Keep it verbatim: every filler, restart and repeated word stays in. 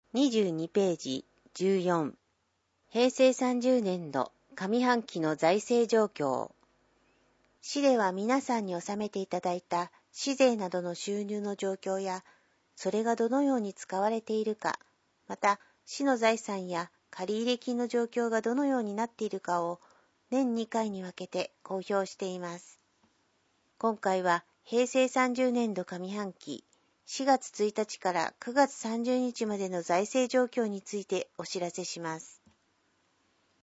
にじゅうにページじゅうよん、平成さんじゅうねんど上半期の財政状況。市では皆さんに納めていただいた市税などの収入の状況や、それがどのように使われているか、また市の財産や借入金の状況がどのようになっているかを年にかいに分けて公表しています。今回は平成さんじゅうねんど上半期しがつついたちからくがつさんじゅうにちまでの財政状況についてお知らせします。